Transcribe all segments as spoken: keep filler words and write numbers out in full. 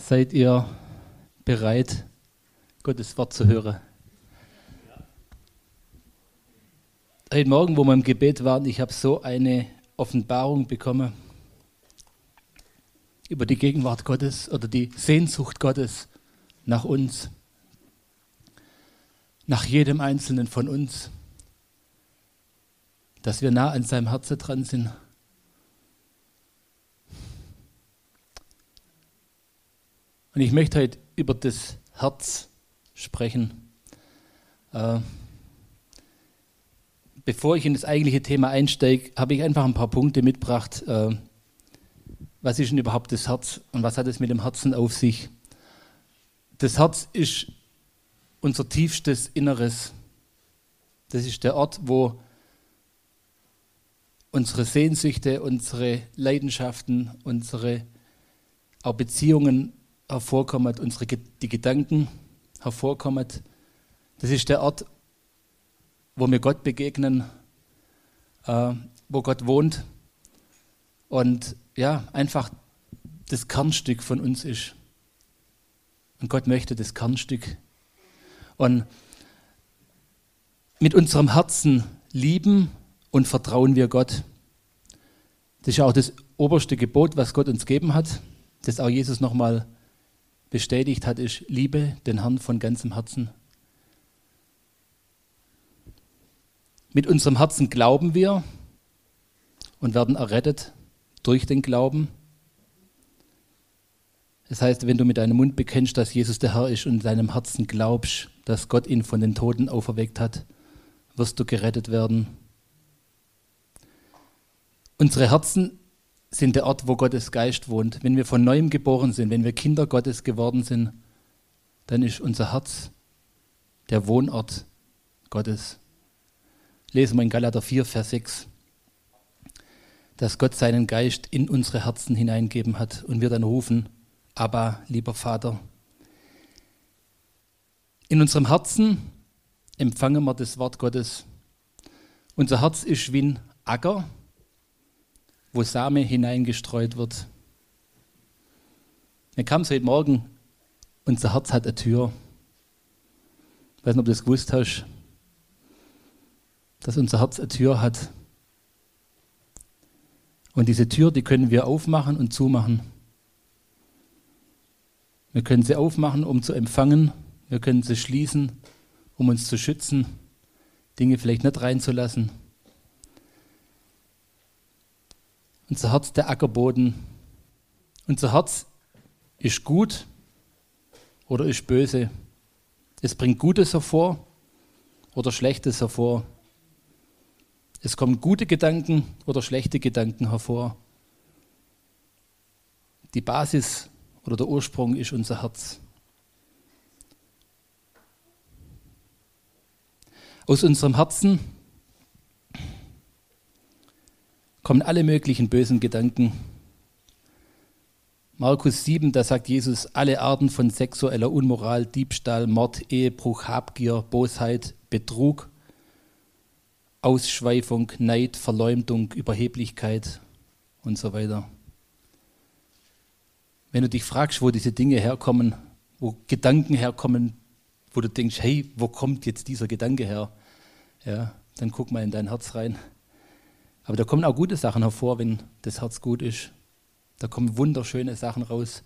Seid ihr bereit, Gottes Wort zu hören? Heute Morgen, wo wir im Gebet waren, ich habe so eine Offenbarung bekommen über die Gegenwart Gottes oder die Sehnsucht Gottes nach uns, nach jedem Einzelnen von uns, dass wir nah an seinem Herzen dran sind. Und ich möchte heute über das Herz sprechen. Äh, bevor ich in das eigentliche Thema einsteige, habe ich einfach ein paar Punkte mitgebracht. Äh, was ist denn überhaupt das Herz und was hat es mit dem Herzen auf sich? Das Herz ist unser tiefstes Inneres. Das ist der Ort, wo unsere Sehnsüchte, unsere Leidenschaften, unsere auch Beziehungen hervorkommen, unsere die Gedanken hervorkommen. Das ist der Ort, wo wir Gott begegnen, äh, wo Gott wohnt und ja, einfach das Kernstück von uns ist. Und Gott möchte das Kernstück. Und mit unserem Herzen lieben und vertrauen wir Gott. Das ist auch das oberste Gebot, was Gott uns gegeben hat, das auch Jesus nochmal bestätigt hat, ist: Liebe den Herrn von ganzem Herzen. Mit unserem Herzen glauben wir und werden errettet durch den Glauben. Das heißt, wenn du mit deinem Mund bekennst, dass Jesus der Herr ist und in deinem Herzen glaubst, dass Gott ihn von den Toten auferweckt hat, wirst du gerettet werden. Unsere Herzen sind der Ort, wo Gottes Geist wohnt. Wenn wir von Neuem geboren sind, wenn wir Kinder Gottes geworden sind, dann ist unser Herz der Wohnort Gottes. Lesen wir in Galater vier, Vers sechs, dass Gott seinen Geist in unsere Herzen hineingegeben hat und wir dann rufen: Abba, lieber Vater. In unserem Herzen empfangen wir das Wort Gottes. Unser Herz ist wie ein Acker, wo Same hineingestreut wird. Mir kam es heute Morgen, unser Herz hat eine Tür. Ich weiß nicht, ob du das gewusst hast, dass unser Herz eine Tür hat. Und diese Tür, die können wir aufmachen und zumachen. Wir können sie aufmachen, um zu empfangen. Wir können sie schließen, um uns zu schützen, Dinge vielleicht nicht reinzulassen. Unser Herz, der Ackerboden. Unser Herz ist gut oder ist böse. Es bringt Gutes hervor oder Schlechtes hervor. Es kommen gute Gedanken oder schlechte Gedanken hervor. Die Basis oder der Ursprung ist unser Herz. Aus unserem Herzen kommen alle möglichen bösen Gedanken. Markus sieben, da sagt Jesus: Alle Arten von sexueller Unmoral, Diebstahl, Mord, Ehebruch, Habgier, Bosheit, Betrug, Ausschweifung, Neid, Verleumdung, Überheblichkeit und so weiter. Wenn du dich fragst, wo diese Dinge herkommen, wo Gedanken herkommen, wo du denkst, hey, wo kommt jetzt dieser Gedanke her? Ja, dann guck mal in dein Herz rein. Aber da kommen auch gute Sachen hervor, wenn das Herz gut ist. Da kommen wunderschöne Sachen raus.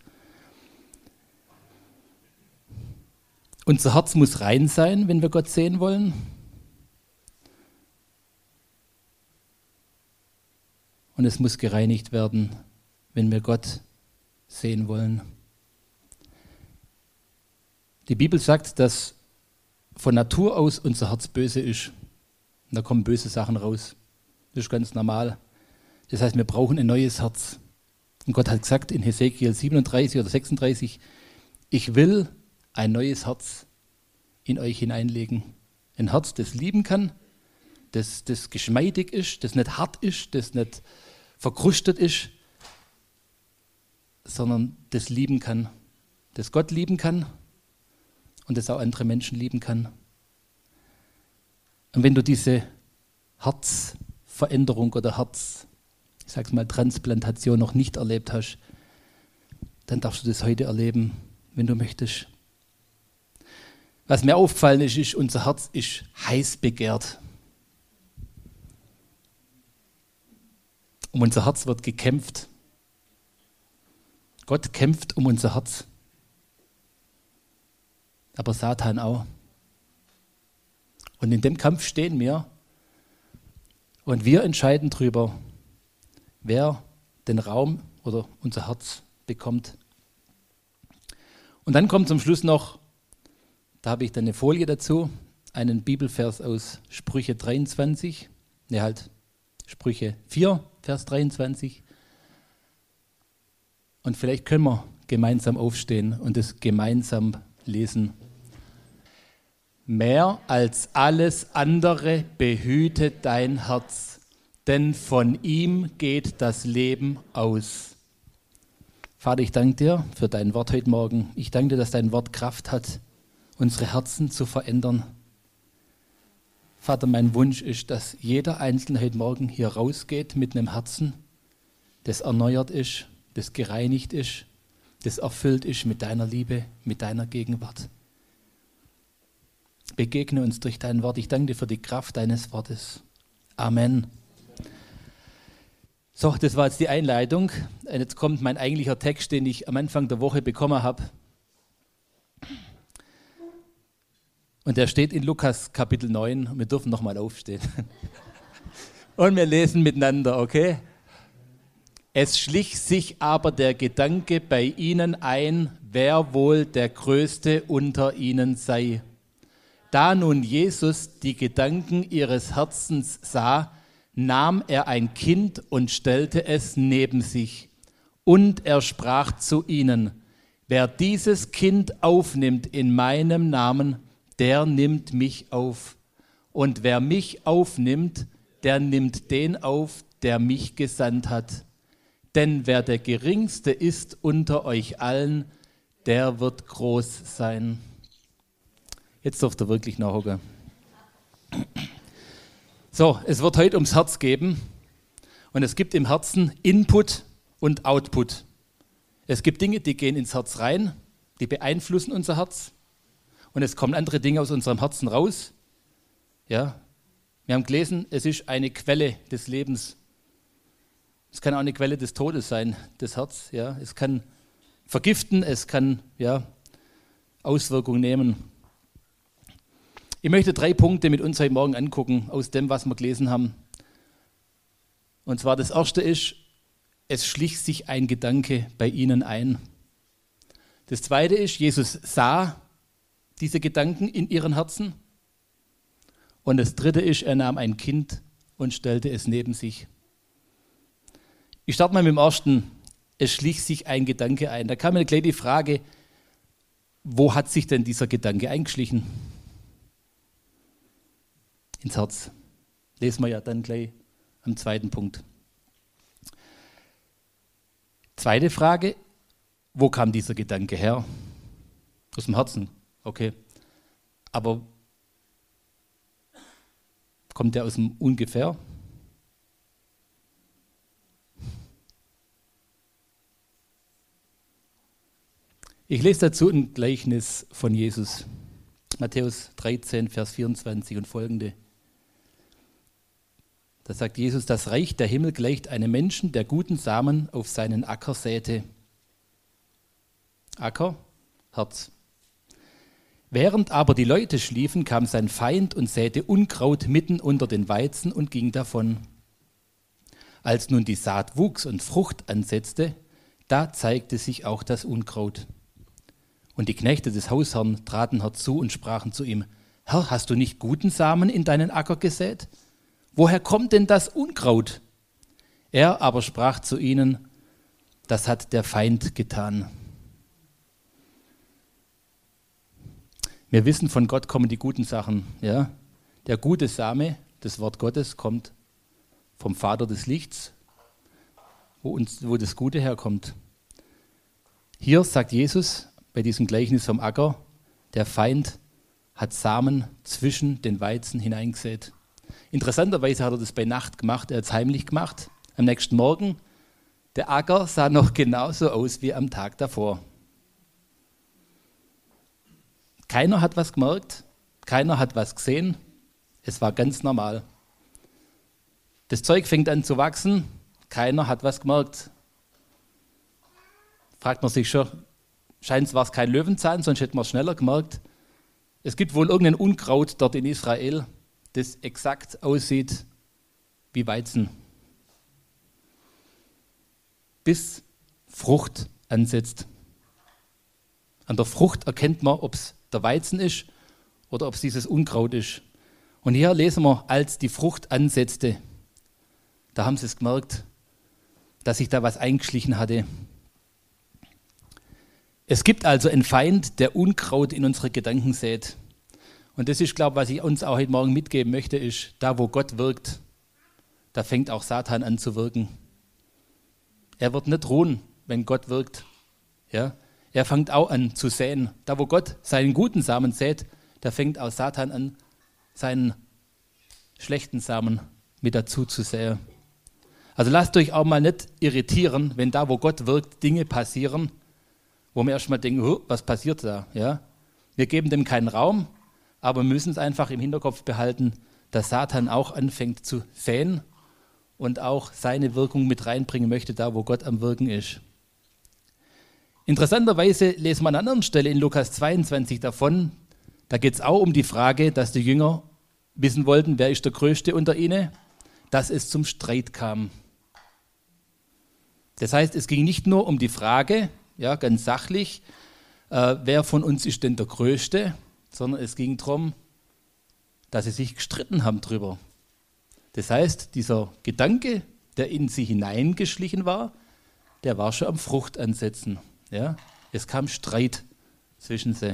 Unser Herz muss rein sein, wenn wir Gott sehen wollen. Und es muss gereinigt werden, wenn wir Gott sehen wollen. Die Bibel sagt, dass von Natur aus unser Herz böse ist. Und da kommen böse Sachen raus. Das ist ganz normal. Das heißt, wir brauchen ein neues Herz. Und Gott hat gesagt in Hesekiel siebenunddreißig oder sechsunddreißig, ich will ein neues Herz in euch hineinlegen. Ein Herz, das lieben kann, das, das geschmeidig ist, das nicht hart ist, das nicht verkrustet ist, sondern das lieben kann, das Gott lieben kann und das auch andere Menschen lieben kann. Und wenn du diese Herzveränderung oder Herz, ich sag's mal Transplantation noch nicht erlebt hast, dann darfst du das heute erleben, wenn du möchtest. Was mir aufgefallen ist, ist, unser Herz ist heiß begehrt. Um unser Herz wird gekämpft. Gott kämpft um unser Herz. Aber Satan auch. Und in dem Kampf stehen wir. Und wir entscheiden darüber, wer den Raum oder unser Herz bekommt. Und dann kommt zum Schluss noch, da habe ich dann eine Folie dazu, einen Bibelvers aus Sprüche dreiundzwanzig, ne halt Sprüche vier, Vers dreiundzwanzig. Und vielleicht können wir gemeinsam aufstehen und es gemeinsam lesen. Mehr als alles andere behüte dein Herz, denn von ihm geht das Leben aus. Vater, ich danke dir für dein Wort heute Morgen. Ich danke dir, dass dein Wort Kraft hat, unsere Herzen zu verändern. Vater, mein Wunsch ist, dass jeder Einzelne heute Morgen hier rausgeht mit einem Herzen, das erneuert ist, das gereinigt ist, das erfüllt ist mit deiner Liebe, mit deiner Gegenwart. Begegne uns durch dein Wort. Ich danke dir für die Kraft deines Wortes. Amen. So, das war jetzt die Einleitung. Und jetzt kommt mein eigentlicher Text, den ich am Anfang der Woche bekommen habe. Und der steht in Lukas Kapitel neun. Wir dürfen nochmal aufstehen. Und wir lesen miteinander, okay? Es schlich sich aber der Gedanke bei ihnen ein, wer wohl der Größte unter ihnen sei. Da nun Jesus die Gedanken ihres Herzens sah, nahm er ein Kind und stellte es neben sich. Und er sprach zu ihnen, wer dieses Kind aufnimmt in meinem Namen, der nimmt mich auf. Und wer mich aufnimmt, der nimmt den auf, der mich gesandt hat. Denn wer der Geringste ist unter euch allen, der wird groß sein. Jetzt dürft ihr wirklich nachhocken. So, es wird heute ums Herz gehen. Und es gibt im Herzen Input und Output. Es gibt Dinge, die gehen ins Herz rein, die beeinflussen unser Herz. Und es kommen andere Dinge aus unserem Herzen raus. Ja, wir haben gelesen, es ist eine Quelle des Lebens. Es kann auch eine Quelle des Todes sein, das Herz. Ja, es kann vergiften, es kann ja, Auswirkungen nehmen. Ich möchte drei Punkte mit uns heute Morgen angucken, aus dem, was wir gelesen haben. Und zwar das erste ist, es schlich sich ein Gedanke bei ihnen ein. Das zweite ist, Jesus sah diese Gedanken in ihren Herzen. Und das dritte ist, er nahm ein Kind und stellte es neben sich. Ich starte mal mit dem ersten, es schlich sich ein Gedanke ein. Da kam mir gleich die Frage, wo hat sich denn dieser Gedanke eingeschlichen? Ins Herz. Lesen wir ja dann gleich am zweiten Punkt. Zweite Frage, wo kam dieser Gedanke her? Aus dem Herzen, okay. Aber kommt der aus dem Ungefähr? Ich lese dazu ein Gleichnis von Jesus. Matthäus dreizehn, Vers vierundzwanzig und folgende. Da sagt Jesus, das Reich der Himmel gleicht einem Menschen, der guten Samen auf seinen Acker säte. Acker, Herz. Während aber die Leute schliefen, kam sein Feind und säte Unkraut mitten unter den Weizen und ging davon. Als nun die Saat wuchs und Frucht ansetzte, da zeigte sich auch das Unkraut. Und die Knechte des Hausherrn traten herzu und sprachen zu ihm, Herr, hast du nicht guten Samen in deinen Acker gesät? Woher kommt denn das Unkraut? Er aber sprach zu ihnen, das hat der Feind getan. Wir wissen, von Gott kommen die guten Sachen. Ja? Der gute Same, das Wort Gottes, kommt vom Vater des Lichts, wo, uns, wo das Gute herkommt. Hier sagt Jesus bei diesem Gleichnis vom Acker, der Feind hat Samen zwischen den Weizen hineingesät. Interessanterweise hat er das bei Nacht gemacht, er hat es heimlich gemacht. Am nächsten Morgen, Der Acker sah noch genauso aus wie am Tag davor. Keiner hat was gemerkt, keiner hat was gesehen. Es war ganz normal. Das Zeug fängt an zu wachsen, keiner hat was gemerkt. Fragt man sich schon, scheint war es kein Löwenzahn, sonst hätte man es schneller gemerkt. Es gibt wohl irgendein Unkraut dort in Israel, das exakt aussieht wie Weizen. Bis Frucht ansetzt. An der Frucht erkennt man, ob es der Weizen ist oder ob es dieses Unkraut ist. Und hier lesen wir, als die Frucht ansetzte, da haben sie es gemerkt, dass sich da was eingeschlichen hatte. Es gibt also einen Feind, der Unkraut in unsere Gedanken sät. Und das ist, glaube ich, was ich uns auch heute Morgen mitgeben möchte, ist, da wo Gott wirkt, da fängt auch Satan an zu wirken. Er wird nicht ruhen, wenn Gott wirkt. Ja? Er fängt auch an zu säen. Da wo Gott seinen guten Samen sät, da fängt auch Satan an, seinen schlechten Samen mit dazu zu säen. Also lasst euch auch mal nicht irritieren, wenn da wo Gott wirkt, Dinge passieren, wo wir erstmal denken, oh, was passiert da? Ja? Wir geben dem keinen Raum, aber wir müssen es einfach im Hinterkopf behalten, dass Satan auch anfängt zu säen und auch seine Wirkung mit reinbringen möchte, da wo Gott am Wirken ist. Interessanterweise lesen wir an einer anderen Stelle in Lukas zweiundzwanzig davon, da geht es auch um die Frage, dass die Jünger wissen wollten, wer ist der Größte unter ihnen, dass es zum Streit kam. Das heißt, es ging nicht nur um die Frage, ja, ganz sachlich, äh, wer von uns ist denn der Größte, sondern es ging darum, dass sie sich gestritten haben drüber. Das heißt, dieser Gedanke, der in sie hineingeschlichen war, der war schon am Frucht ansetzen. Ja? Es kam Streit zwischen sie.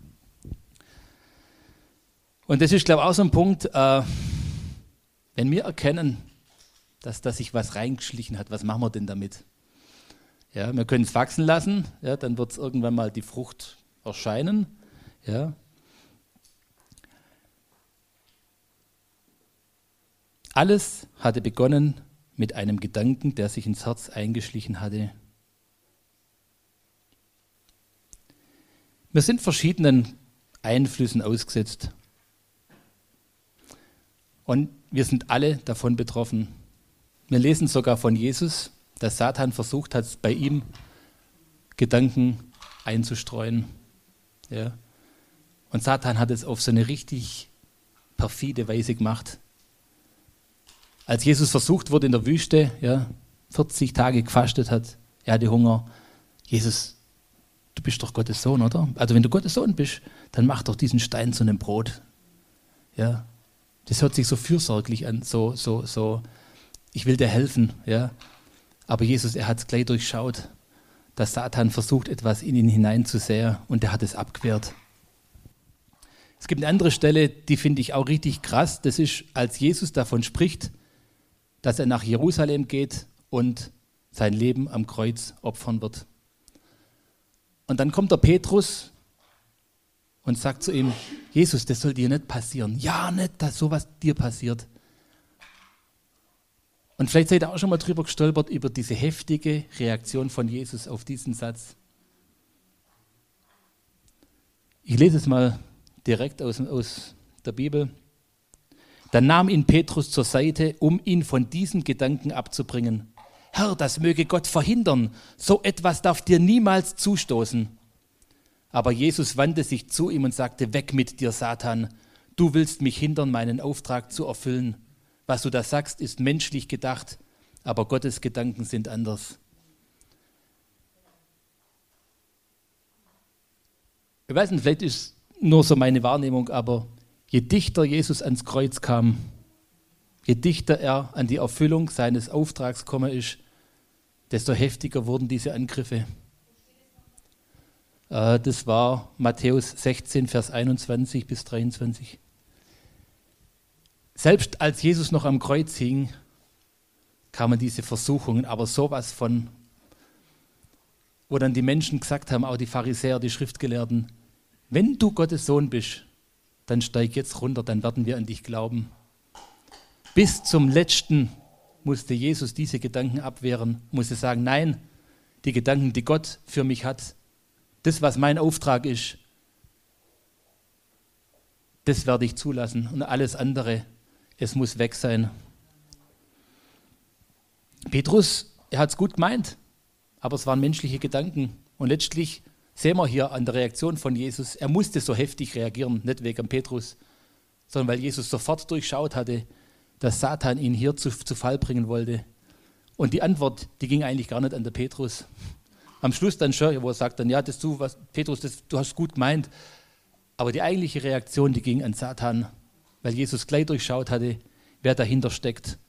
Und das ist, glaube ich, auch so ein Punkt, äh, wenn wir erkennen, dass da sich was reingeschlichen hat, was machen wir denn damit? Ja, wir können es wachsen lassen, ja, dann wird es irgendwann mal die Frucht erscheinen. Ja. Alles hatte begonnen mit einem Gedanken, der sich ins Herz eingeschlichen hatte. Wir sind verschiedenen Einflüssen ausgesetzt. Und wir sind alle davon betroffen. Wir lesen sogar von Jesus, dass Satan versucht hat, bei ihm Gedanken einzustreuen. Ja. Und Satan hat es auf so eine richtig perfide Weise gemacht. Als Jesus versucht wurde in der Wüste, ja, vierzig Tage gefastet hat, er hatte Hunger. Jesus, du bist doch Gottes Sohn, oder? Also wenn du Gottes Sohn bist, dann mach doch diesen Stein zu einem Brot. Ja. Das hört sich so fürsorglich an, so, so, so, ich will dir helfen, ja. Aber Jesus, er hat es gleich durchschaut, dass Satan versucht, etwas in ihn hineinzusäen und er hat es abgewehrt. Es gibt eine andere Stelle, die finde ich auch richtig krass. Das ist, als Jesus davon spricht, dass er nach Jerusalem geht und sein Leben am Kreuz opfern wird. Und dann kommt der Petrus und sagt zu ihm, Jesus, das soll dir nicht passieren. Ja, nicht, dass sowas dir passiert. Und vielleicht seid ihr auch schon mal drüber gestolpert, über diese heftige Reaktion von Jesus auf diesen Satz. Ich lese es mal direkt aus, aus der Bibel. Dann nahm ihn Petrus zur Seite, um ihn von diesem Gedanken abzubringen. Herr, das möge Gott verhindern. So etwas darf dir niemals zustoßen. Aber Jesus wandte sich zu ihm und sagte, weg mit dir, Satan. Du willst mich hindern, meinen Auftrag zu erfüllen. Was du da sagst, ist menschlich gedacht, aber Gottes Gedanken sind anders. Ich weiß nicht, vielleicht ist nur so meine Wahrnehmung, aber je dichter Jesus ans Kreuz kam, je dichter er an die Erfüllung seines Auftrags gekommen ist, desto heftiger wurden diese Angriffe. Äh, das war Matthäus sechzehn, Vers einundzwanzig bis dreiundzwanzig. Selbst als Jesus noch am Kreuz hing, kamen diese Versuchungen, aber sowas von, wo dann die Menschen gesagt haben, auch die Pharisäer, die Schriftgelehrten, wenn du Gottes Sohn bist, dann steig jetzt runter, dann werden wir an dich glauben. Bis zum letzten musste Jesus diese Gedanken abwehren, musste sagen, nein, die Gedanken, die Gott für mich hat, das, was mein Auftrag ist, das werde ich zulassen und alles andere, es muss weg sein. Petrus, er hat es gut gemeint, aber es waren menschliche Gedanken und letztlich sehen wir hier an der Reaktion von Jesus, er musste so heftig reagieren, nicht wegen Petrus, sondern weil Jesus sofort durchschaut hatte, dass Satan ihn hier zu, zu Fall bringen wollte. Und die Antwort, die ging eigentlich gar nicht an der Petrus. Am Schluss dann schon, wo er sagt dann, ja, das du, was, Petrus, das, du hast gut gemeint. Aber die eigentliche Reaktion, die ging an Satan, weil Jesus gleich durchschaut hatte, wer dahinter steckt.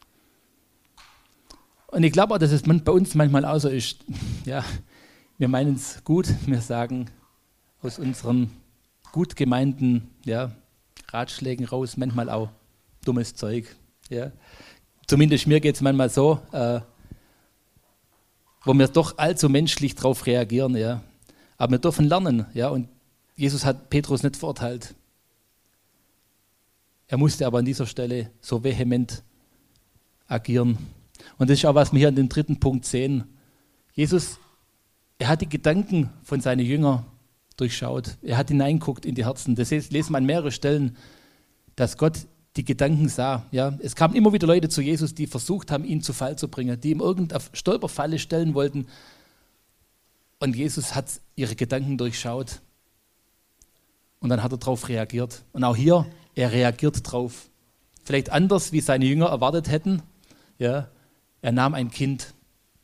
Und ich glaube auch, dass es bei uns manchmal auch so ist. Ja, wir meinen es gut, wir sagen aus unseren gut gemeinten ja, Ratschlägen raus manchmal auch dummes Zeug. Ja. Zumindest mir geht es manchmal so, äh, wo wir doch allzu menschlich drauf reagieren. Ja. Aber wir dürfen lernen. Ja. Und Jesus hat Petrus nicht verurteilt. Er musste aber an dieser Stelle so vehement agieren. Und das ist auch, was wir hier in dem dritten Punkt sehen. Jesus, er hat die Gedanken von seinen Jüngern durchschaut. Er hat hineinguckt in die Herzen. Das lesen wir an mehreren Stellen, dass Gott die Gedanken sah. Ja, es kamen immer wieder Leute zu Jesus, die versucht haben, ihn zu Fall zu bringen, die ihm irgendeine Stolperfalle stellen wollten. Und Jesus hat ihre Gedanken durchschaut. Und dann hat er darauf reagiert. Und auch hier, er reagiert drauf. Vielleicht anders, wie seine Jünger erwartet hätten. Ja, er nahm ein Kind.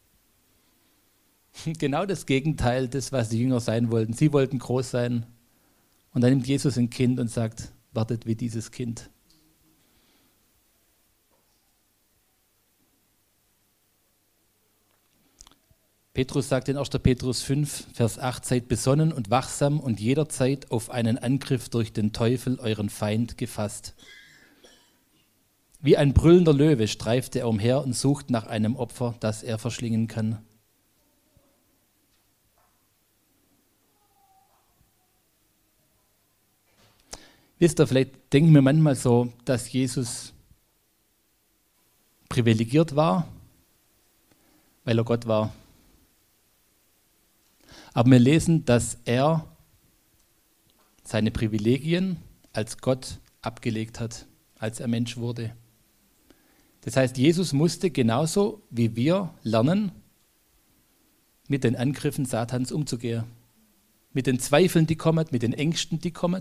Genau das Gegenteil, das, was die Jünger sein wollten. Sie wollten groß sein. Und dann nimmt Jesus ein Kind und sagt, wartet wie dieses Kind. Petrus sagt in erster Petrus fünf, Vers acht, seid besonnen und wachsam und jederzeit auf einen Angriff durch den Teufel, euren Feind, gefasst. Wie ein brüllender Löwe streift er umher und sucht nach einem Opfer, das er verschlingen kann. Wisst ihr, vielleicht denken wir manchmal so, dass Jesus privilegiert war, weil er Gott war. Aber wir lesen, dass er seine Privilegien als Gott abgelegt hat, als er Mensch wurde. Das heißt, Jesus musste genauso wie wir lernen, mit den Angriffen Satans umzugehen. Mit den Zweifeln, die kommen, mit den Ängsten, die kommen,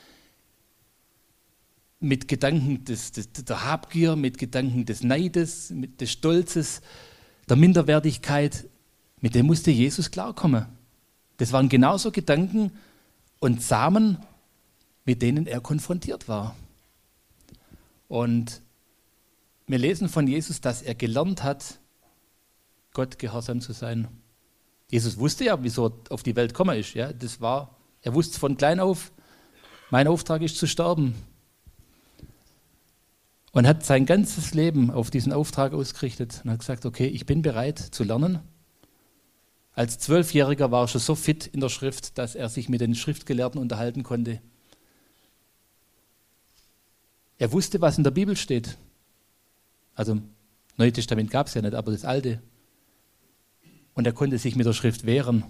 mit Gedanken des, des, der Habgier, mit Gedanken des Neides, mit des Stolzes, der Minderwertigkeit. Mit dem musste Jesus klarkommen. Das waren genauso Gedanken und Samen, mit denen er konfrontiert war. Und wir lesen von Jesus, dass er gelernt hat, Gott gehorsam zu sein. Jesus wusste ja, wieso er auf die Welt gekommen ist. Ja, das war, er wusste von klein auf, mein Auftrag ist zu sterben. Und hat sein ganzes Leben auf diesen Auftrag ausgerichtet und hat gesagt, okay, ich bin bereit zu lernen. Als Zwölfjähriger war er schon so fit in der Schrift, dass er sich mit den Schriftgelehrten unterhalten konnte. Er wusste, was in der Bibel steht. Also, Neue Testament gab es ja nicht, aber das Alte. Und er konnte sich mit der Schrift wehren.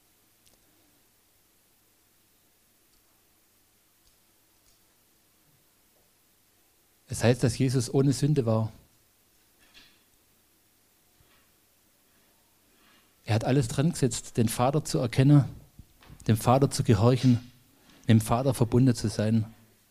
Es heißt, dass Jesus ohne Sünde war. Er hat alles dran gesetzt, den Vater zu erkennen, dem Vater zu gehorchen, mit dem Vater verbunden zu sein.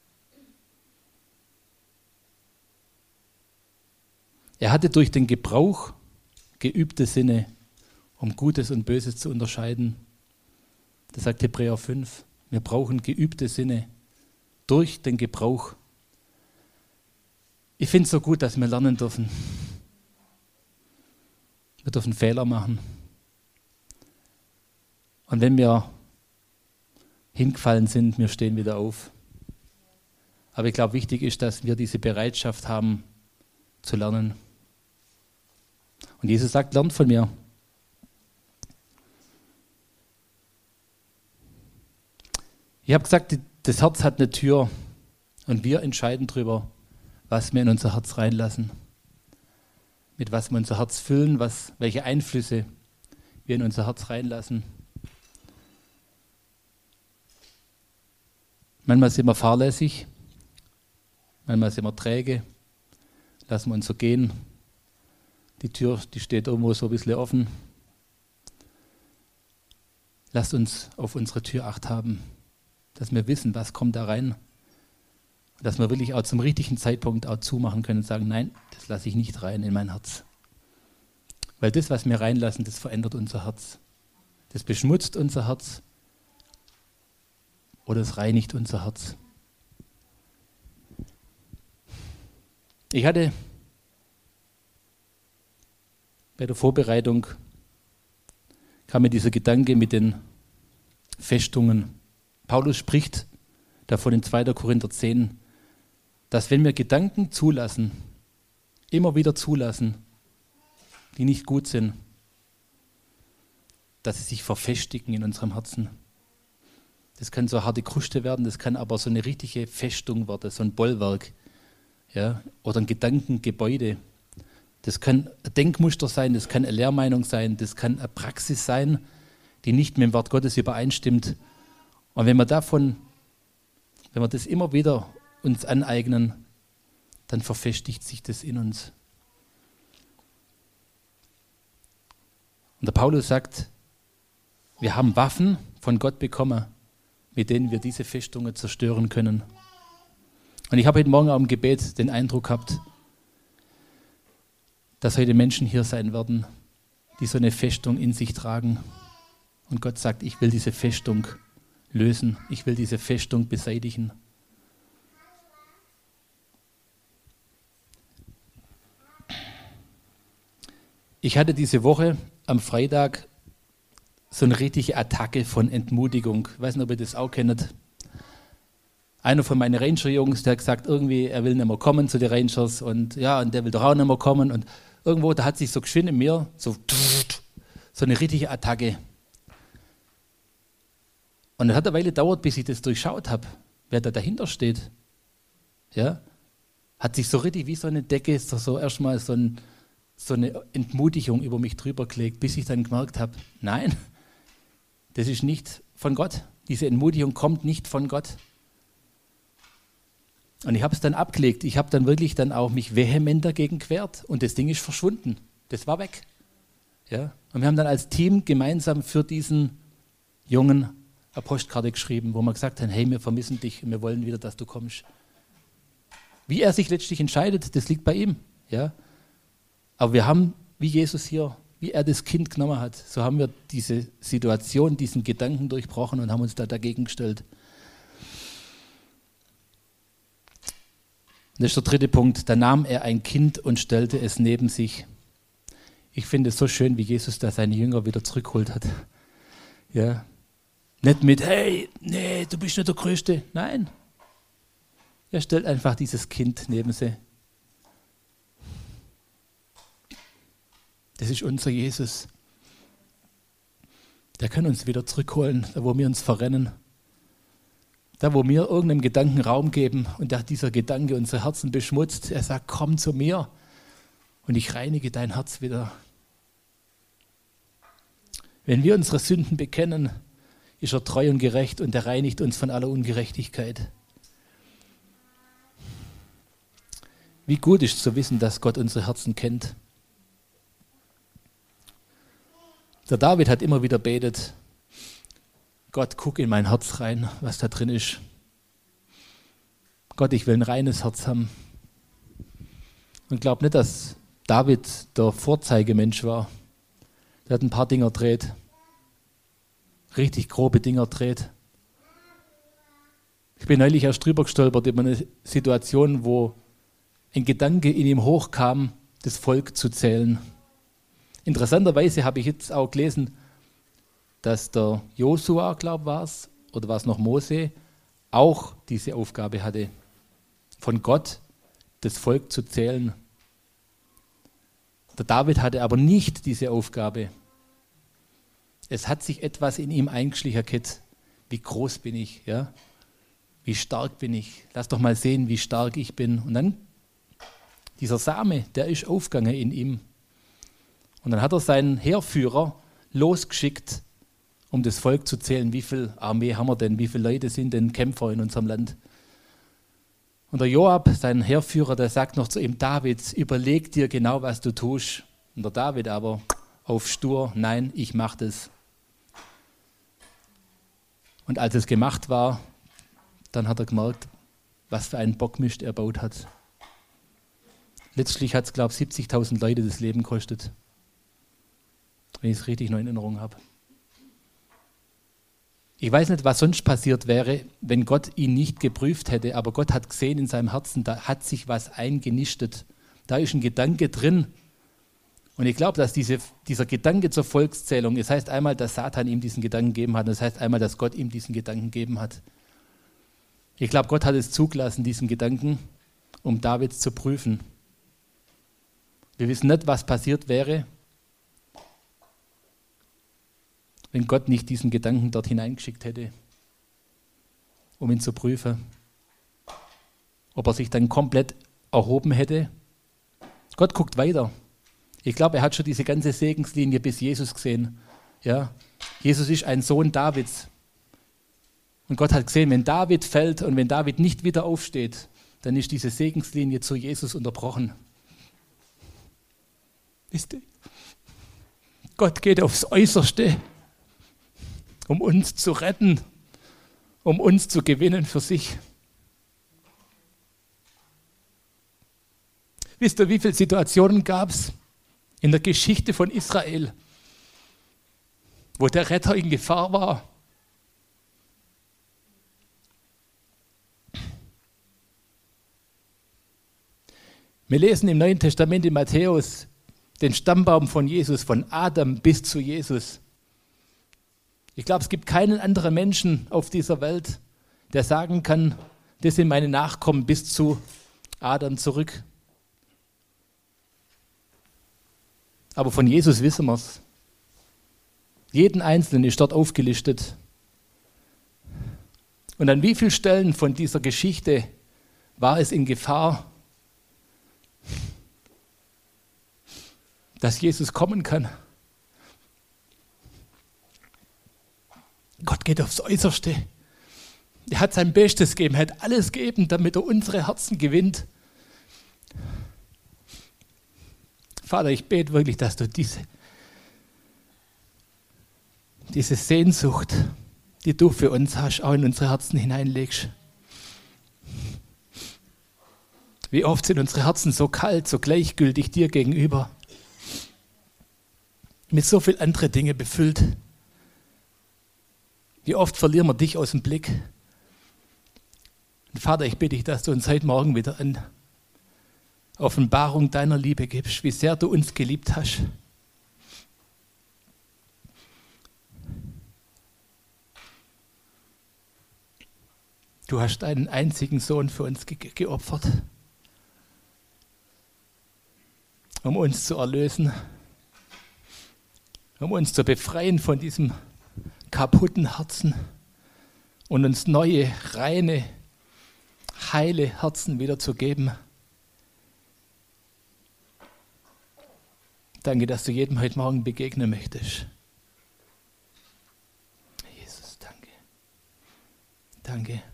Er hatte durch den Gebrauch geübte Sinne, um Gutes und Böses zu unterscheiden. Das sagt Hebräer fünf. Wir brauchen geübte Sinne durch den Gebrauch. Ich finde es so gut, dass wir lernen dürfen. Wir dürfen Fehler machen. Und wenn wir hingefallen sind, wir stehen wieder auf. Aber ich glaube, wichtig ist, dass wir diese Bereitschaft haben, zu lernen. Und Jesus sagt, lernt von mir. Ich habe gesagt, das Herz hat eine Tür und wir entscheiden darüber, was wir in unser Herz reinlassen. mit was wir unser Herz füllen, was, welche Einflüsse wir in unser Herz reinlassen. Manchmal sind wir fahrlässig, manchmal sind wir träge, lassen wir uns so gehen. Die Tür, die steht irgendwo so ein bisschen offen. Lasst uns auf unsere Tür Acht haben, dass wir wissen, was kommt da rein. Dass wir wirklich auch zum richtigen Zeitpunkt auch zumachen können und sagen, nein, das lasse ich nicht rein in mein Herz. Weil das, was wir reinlassen, das verändert unser Herz. Das beschmutzt unser Herz oder es reinigt unser Herz. Ich hatte bei der Vorbereitung kam mir dieser Gedanke mit den Festungen. Paulus spricht davon in zweiter Korinther zehn, dass wenn wir Gedanken zulassen, immer wieder zulassen, die nicht gut sind, dass sie sich verfestigen in unserem Herzen. Das kann so eine harte Kruste werden, das kann aber so eine richtige Festung werden, so ein Bollwerk, ja, oder ein Gedankengebäude. Das kann ein Denkmuster sein, das kann eine Lehrmeinung sein, das kann eine Praxis sein, die nicht mit dem Wort Gottes übereinstimmt. Und wenn wir davon, wenn wir das immer wieder uns aneignen, dann verfestigt sich das in uns. Und der Paulus sagt, wir haben Waffen von Gott bekommen, mit denen wir diese Festungen zerstören können. Und ich habe heute Morgen auch im Gebet den Eindruck gehabt, dass heute Menschen hier sein werden, die so eine Festung in sich tragen. Und Gott sagt, ich will diese Festung lösen, ich will diese Festung beseitigen. Ich hatte diese Woche am Freitag so eine richtige Attacke von Entmutigung. Ich weiß nicht, ob ihr das auch kennt. Einer von meinen Ranger-Jungs, der hat gesagt, irgendwie, er will nicht mehr kommen zu den Rangers und ja, und der will doch auch nicht mehr kommen. Und irgendwo, da hat sich so geschwind in mir so, so eine richtige Attacke. Und es hat eine Weile gedauert, bis ich das durchschaut habe, wer da dahinter steht. Ja? Hat sich so richtig wie so eine Decke, so, so erstmal so, ein, so eine Entmutigung über mich drüber gelegt, bis ich dann gemerkt habe, nein, das ist nicht von Gott. Diese Entmutigung kommt nicht von Gott. Und ich habe es dann abgelegt. Ich habe dann wirklich dann auch mich vehement dagegen gewehrt und das Ding ist verschwunden. Das war weg. Ja? Und wir haben dann als Team gemeinsam für diesen Jungen eine Postkarte geschrieben, wo wir gesagt haben, hey, wir vermissen dich und wir wollen wieder, dass du kommst. Wie er sich letztlich entscheidet, das liegt bei ihm. Ja? Aber wir haben, wie Jesus hier, wie er das Kind genommen hat, so haben wir diese Situation, diesen Gedanken durchbrochen und haben uns da dagegen gestellt. Das ist der dritte Punkt. Da nahm er ein Kind und stellte es neben sich. Ich finde es so schön, wie Jesus da seine Jünger wieder zurückgeholt hat. Ja. Nicht mit, hey, nee, du bist nicht der Größte. Nein. Er stellt einfach dieses Kind neben sie. Das ist unser Jesus. Der kann uns wieder zurückholen, da wo wir uns verrennen. Da, wo wir irgendeinem Gedanken Raum geben und da dieser Gedanke unsere Herzen beschmutzt, er sagt, komm zu mir und ich reinige dein Herz wieder. Wenn wir unsere Sünden bekennen, ist er treu und gerecht und er reinigt uns von aller Ungerechtigkeit. Wie gut ist zu wissen, dass Gott unsere Herzen kennt. Der David hat immer wieder betet, Gott, guck in mein Herz rein, was da drin ist. Gott, ich will ein reines Herz haben. Und glaub nicht, dass David der Vorzeigemensch war. Der hat ein paar Dinger gedreht. Richtig grobe Dinger gedreht. Ich bin neulich erst drüber gestolpert über eine Situation, wo ein Gedanke in ihm hochkam, das Volk zu zählen. Interessanterweise habe ich jetzt auch gelesen, dass der Josua, glaube ich, war es, oder war es noch Mose, auch diese Aufgabe hatte, von Gott das Volk zu zählen. Der David hatte aber nicht diese Aufgabe. Es hat sich etwas in ihm eingeschlichen, wie groß bin ich, ja? Wie stark bin ich, lass doch mal sehen, wie stark ich bin. Und dann, dieser Same, der ist aufgegangen in ihm, Und dann hat er seinen Heerführer losgeschickt, um das Volk zu zählen, wie viel Armee haben wir denn, wie viele Leute sind denn Kämpfer in unserem Land. Und der Joab, sein Heerführer, der sagt noch zu ihm, David, überleg dir genau, was du tust. Und der David aber auf stur, nein, ich mach das. Und als es gemacht war, dann hat er gemerkt, was für einen Bockmist er baut hat. Letztlich hat es, glaube ich, siebzigtausend Leute das Leben gekostet. Wenn ich es richtig noch in Erinnerung habe. Ich weiß nicht, was sonst passiert wäre, wenn Gott ihn nicht geprüft hätte, aber Gott hat gesehen in seinem Herzen, da hat sich was eingenistet. Da ist ein Gedanke drin. Und ich glaube, dass diese, dieser Gedanke zur Volkszählung, es heißt einmal, dass Satan ihm diesen Gedanken gegeben hat, und es heißt einmal, dass Gott ihm diesen Gedanken gegeben hat. Ich glaube, Gott hat es zugelassen, diesen Gedanken, um David zu prüfen. Wir wissen nicht, was passiert wäre, wenn Gott nicht diesen Gedanken dort hineingeschickt hätte, um ihn zu prüfen. Ob er sich dann komplett erhoben hätte. Gott guckt weiter. Ich glaube, er hat schon diese ganze Segenslinie bis Jesus gesehen. Ja? Jesus ist ein Sohn Davids. Und Gott hat gesehen, wenn David fällt und wenn David nicht wieder aufsteht, dann ist diese Segenslinie zu Jesus unterbrochen. Wisst ihr? Gott geht aufs Äußerste, um uns zu retten, um uns zu gewinnen für sich. Wisst ihr, wie viele Situationen gab es in der Geschichte von Israel, wo der Retter in Gefahr war? Wir lesen im Neuen Testament in Matthäus den Stammbaum von Jesus, von Adam bis zu Jesus. Ich glaube, es gibt keinen anderen Menschen auf dieser Welt, der sagen kann, das sind meine Nachkommen bis zu Adam zurück. Aber von Jesus wissen wir es. Jeden Einzelnen ist dort aufgelistet. Und an wie vielen Stellen von dieser Geschichte war es in Gefahr, dass Jesus kommen kann? Gott geht aufs Äußerste. Er hat sein Bestes gegeben, er hat alles gegeben, damit er unsere Herzen gewinnt. Vater, ich bete wirklich, dass du diese, diese Sehnsucht, die du für uns hast, auch in unsere Herzen hineinlegst. Wie oft sind unsere Herzen so kalt, so gleichgültig dir gegenüber, mit so viel andere Dinge befüllt. Wie oft verlieren wir dich aus dem Blick. Und Vater, ich bitte dich, dass du uns heute Morgen wieder eine Offenbarung deiner Liebe gibst, wie sehr du uns geliebt hast. Du hast deinen einzigen Sohn für uns ge- geopfert, um uns zu erlösen, um uns zu befreien von diesem kaputten Herzen und uns neue, reine, heile Herzen wieder zu geben. Danke, dass du jedem heute Morgen begegnen möchtest. Jesus, danke. Danke.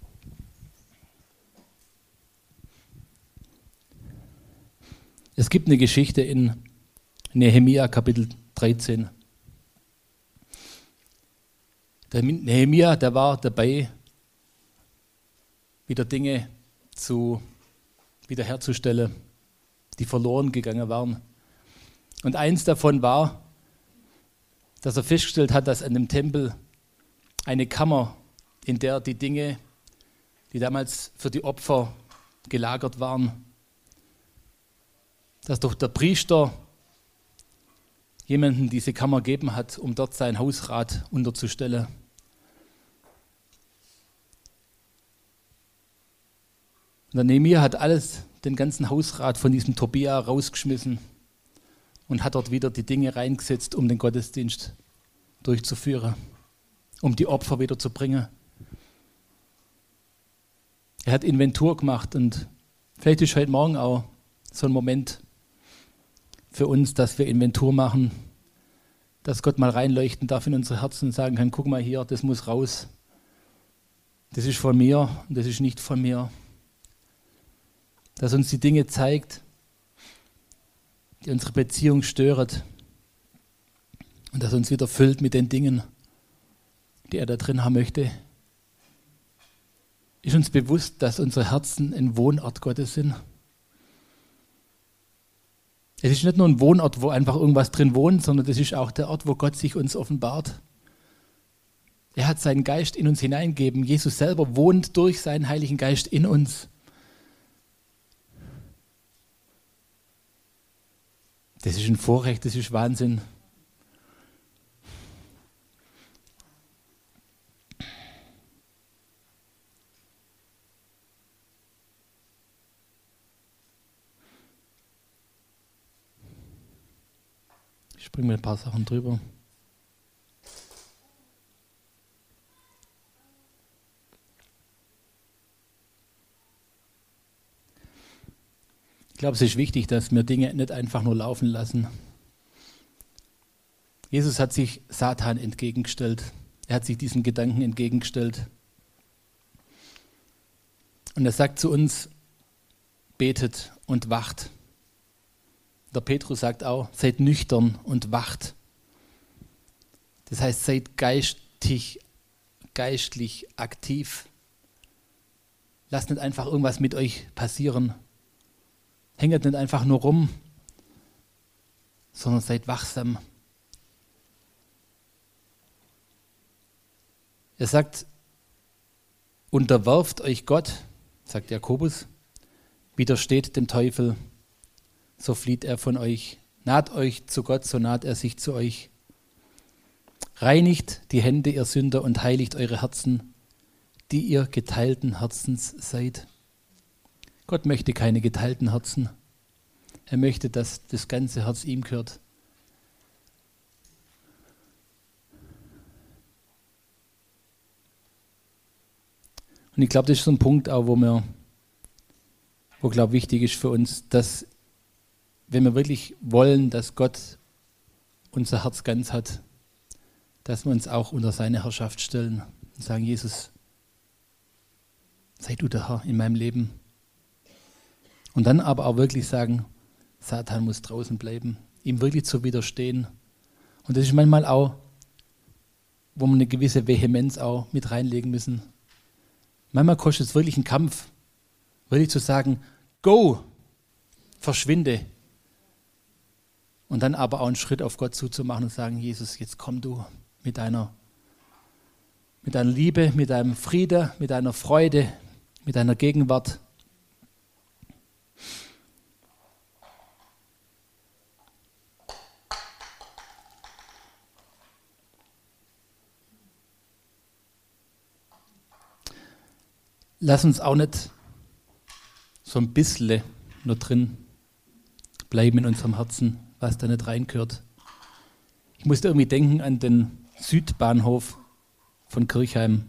Es gibt eine Geschichte in Nehemia Kapitel dreizehn. Der Nehemia, der war dabei, wieder Dinge zu wiederherzustellen, die verloren gegangen waren. Und eins davon war, dass er festgestellt hat, dass an dem Tempel eine Kammer, in der die Dinge, die damals für die Opfer gelagert waren, dass doch der Priester jemanden diese Kammer gegeben hat, um dort sein Hausrat unterzustellen. Und der Nehemia hat alles, den ganzen Hausrat von diesem Tobia rausgeschmissen und hat dort wieder die Dinge reingesetzt, um den Gottesdienst durchzuführen, um die Opfer wieder zu bringen. Er hat Inventur gemacht und vielleicht ist heute Morgen auch so ein Moment, für uns, dass wir Inventur machen, dass Gott mal reinleuchten darf in unsere Herzen und sagen kann, guck mal hier, das muss raus. Das ist von mir und das ist nicht von mir. Dass uns die Dinge zeigt, die unsere Beziehung stören und dass uns wieder füllt mit den Dingen, die er da drin haben möchte. Ist uns bewusst, dass unsere Herzen ein Wohnort Gottes sind? Es ist nicht nur ein Wohnort, wo einfach irgendwas drin wohnt, sondern das ist auch der Ort, wo Gott sich uns offenbart. Er hat seinen Geist in uns hineingegeben. Jesus selber wohnt durch seinen Heiligen Geist in uns. Das ist ein Vorrecht, das ist Wahnsinn. Ich springe mir ein paar Sachen drüber. Ich glaube, es ist wichtig, dass wir Dinge nicht einfach nur laufen lassen. Jesus hat sich Satan entgegengestellt. Er hat sich diesen Gedanken entgegengestellt. Und er sagt zu uns, betet und wacht. Der Petrus sagt auch, seid nüchtern und wacht. Das heißt, seid geistig, geistlich aktiv. Lasst nicht einfach irgendwas mit euch passieren. Hängt nicht einfach nur rum, sondern seid wachsam. Er sagt, unterwerft euch Gott, sagt Jakobus, widersteht dem Teufel, so flieht er von euch. Naht euch zu Gott, so naht er sich zu euch. Reinigt die Hände, ihr Sünder, und heiligt eure Herzen, die ihr geteilten Herzens seid. Gott möchte keine geteilten Herzen. Er möchte, dass das ganze Herz ihm gehört. Und ich glaube, das ist so ein Punkt auch, wo mir, wo glaube wichtig ist für uns, dass wenn wir wirklich wollen, dass Gott unser Herz ganz hat, dass wir uns auch unter seine Herrschaft stellen und sagen, Jesus, sei du der Herr in meinem Leben. Und dann aber auch wirklich sagen, Satan muss draußen bleiben, ihm wirklich zu widerstehen. Und das ist manchmal auch, wo wir eine gewisse Vehemenz auch mit reinlegen müssen. Manchmal kostet es wirklich einen Kampf, wirklich zu sagen, go, verschwinde. Und dann aber auch einen Schritt auf Gott zuzumachen und sagen, Jesus, jetzt komm du mit deiner, mit deiner Liebe, mit deinem Friede, mit deiner Freude, mit deiner Gegenwart. Lass uns auch nicht so ein bisschen nur drin bleiben in unserem Herzen, was da nicht reingehört. Ich musste irgendwie denken an den Südbahnhof von Kirchheim.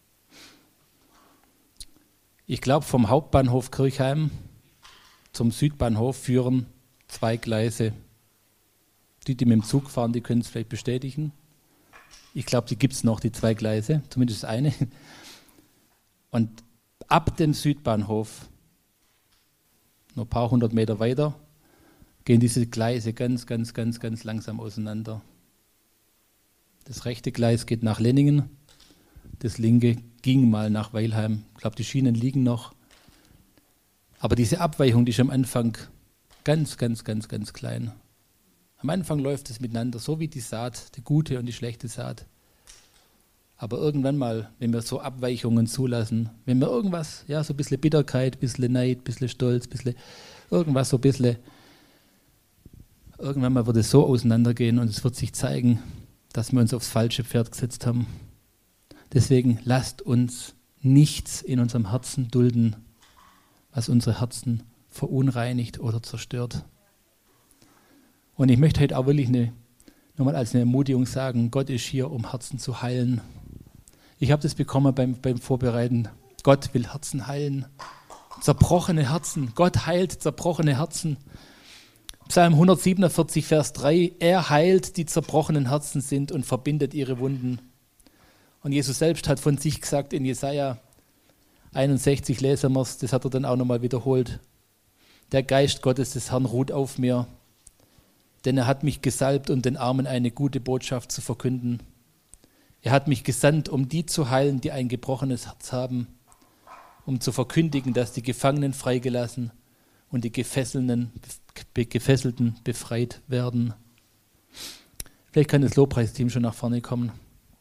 Ich glaube, vom Hauptbahnhof Kirchheim zum Südbahnhof führen zwei Gleise. Die, die mit dem Zug fahren, die können es vielleicht bestätigen. Ich glaube, die gibt es noch, die zwei Gleise, zumindest eine. Und ab dem Südbahnhof, nur ein paar hundert Meter weiter, gehen diese Gleise ganz, ganz, ganz, ganz langsam auseinander. Das rechte Gleis geht nach Lenningen, das linke ging mal nach Weilheim. Ich glaube, die Schienen liegen noch. Aber diese Abweichung, die ist am Anfang ganz, ganz, ganz, ganz klein. Am Anfang läuft es miteinander, so wie die Saat, die gute und die schlechte Saat. Aber irgendwann mal, wenn wir so Abweichungen zulassen, wenn wir irgendwas, ja, so ein bisschen Bitterkeit, ein bisschen Neid, ein bisschen Stolz, ein bisschen irgendwas, so ein bisschen, irgendwann mal wird es so auseinandergehen und es wird sich zeigen, dass wir uns aufs falsche Pferd gesetzt haben. Deswegen lasst uns nichts in unserem Herzen dulden, was unsere Herzen verunreinigt oder zerstört. Und ich möchte heute auch wirklich eine, nochmal als eine Ermutigung sagen, Gott ist hier, um Herzen zu heilen. Ich habe das bekommen beim, beim Vorbereiten. Gott will Herzen heilen. Zerbrochene Herzen. Gott heilt zerbrochene Herzen. Psalm hundertsiebenundvierzig, Vers drei, er heilt, die zerbrochenen Herzen sind und verbindet ihre Wunden. Und Jesus selbst hat von sich gesagt in Jesaja einundsechzig, lesen wir es, das hat er dann auch nochmal wiederholt. Der Geist Gottes des Herrn ruht auf mir, denn er hat mich gesalbt, um den Armen eine gute Botschaft zu verkünden. Er hat mich gesandt, um die zu heilen, die ein gebrochenes Herz haben, um zu verkündigen, dass die Gefangenen freigelassen und die Gefesselten, Gefesselten befreit werden. Vielleicht kann das Lobpreisteam schon nach vorne kommen.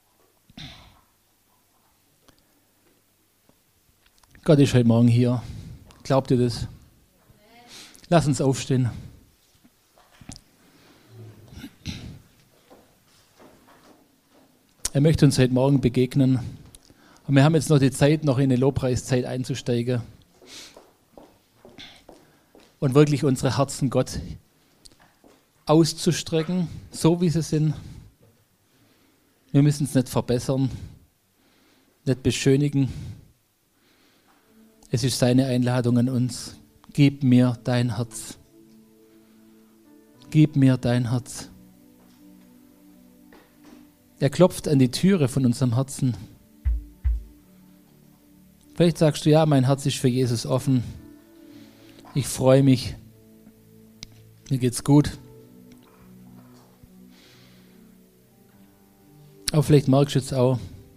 Gott ist heute Morgen hier. Glaubt ihr das? Lass uns aufstehen. Er möchte uns heute Morgen begegnen. Und wir haben jetzt noch die Zeit, noch in eine Lobpreiszeit einzusteigen. Und wirklich unsere Herzen Gott auszustrecken, so wie sie sind. Wir müssen es nicht verbessern, nicht beschönigen. Es ist seine Einladung an uns. Gib mir dein Herz. Gib mir dein Herz. Er klopft an die Türe von unserem Herzen. Vielleicht sagst du, ja, mein Herz ist für Jesus offen. Ich freue mich. Mir geht's gut. Aber vielleicht merkst du jetzt auch,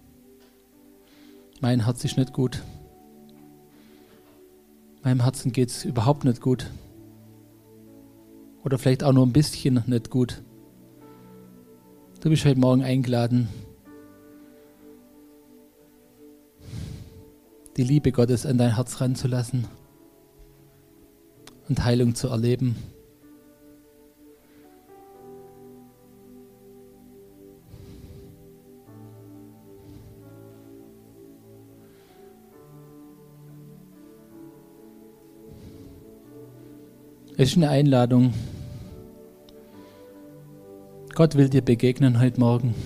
mein Herz ist nicht gut. Meinem Herzen geht es überhaupt nicht gut. Oder vielleicht auch nur ein bisschen nicht gut. Du bist heute Morgen eingeladen, die Liebe Gottes an dein Herz ranzulassen und Heilung zu erleben. Es ist eine Einladung. Gott will dir begegnen heute Morgen.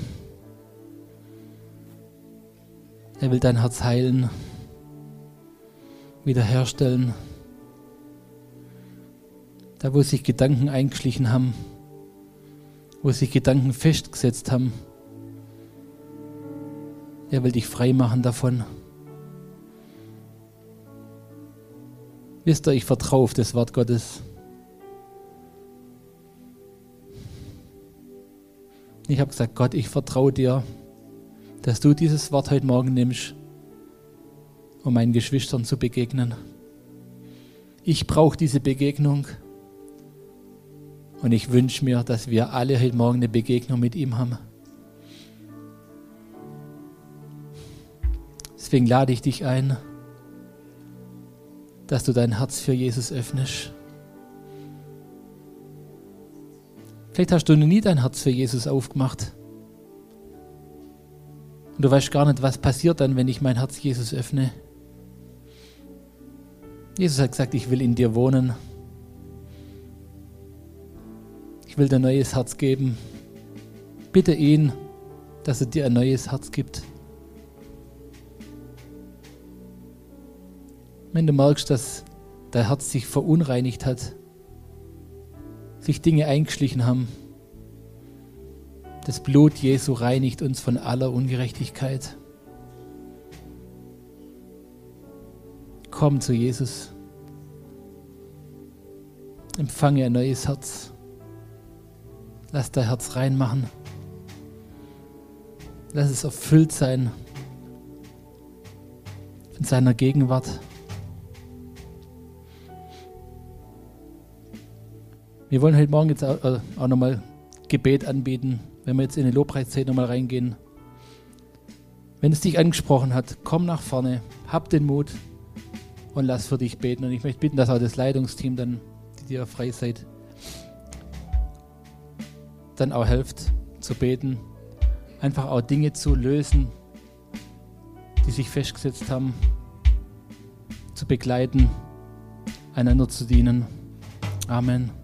Er will dein Herz heilen, wiederherstellen. Da, wo sich Gedanken eingeschlichen haben, wo sich Gedanken festgesetzt haben. Er will dich frei machen davon. Wisst ihr, ich vertraue auf das Wort Gottes. Ich habe gesagt, Gott, ich vertraue dir, dass du dieses Wort heute Morgen nimmst, um meinen Geschwistern zu begegnen. Ich brauche diese Begegnung und ich wünsche mir, dass wir alle heute Morgen eine Begegnung mit ihm haben. Deswegen lade ich dich ein, dass du dein Herz für Jesus öffnest. Vielleicht hast du noch nie dein Herz für Jesus aufgemacht. Und du weißt gar nicht, was passiert dann, wenn ich mein Herz Jesus öffne. Jesus hat gesagt, ich will in dir wohnen. Ich will dir ein neues Herz geben. Bitte ihn, dass er dir ein neues Herz gibt. Wenn du merkst, dass dein Herz sich verunreinigt hat, sich Dinge eingeschlichen haben, das Blut Jesu reinigt uns von aller Ungerechtigkeit. Komm zu Jesus. Empfange ein neues Herz. Lass dein Herz reinmachen. Lass es erfüllt sein von seiner Gegenwart. Wir wollen heute Morgen jetzt auch, äh, auch nochmal Gebet anbieten, wenn wir jetzt in die Lobpreiszeit nochmal reingehen. Wenn es dich angesprochen hat, komm nach vorne, hab den Mut und lass für dich beten. Und ich möchte bitten, dass auch das Leitungsteam dann, die dir frei seid, dann auch helft zu beten. Einfach auch Dinge zu lösen, die sich festgesetzt haben, zu begleiten, einander zu dienen. Amen.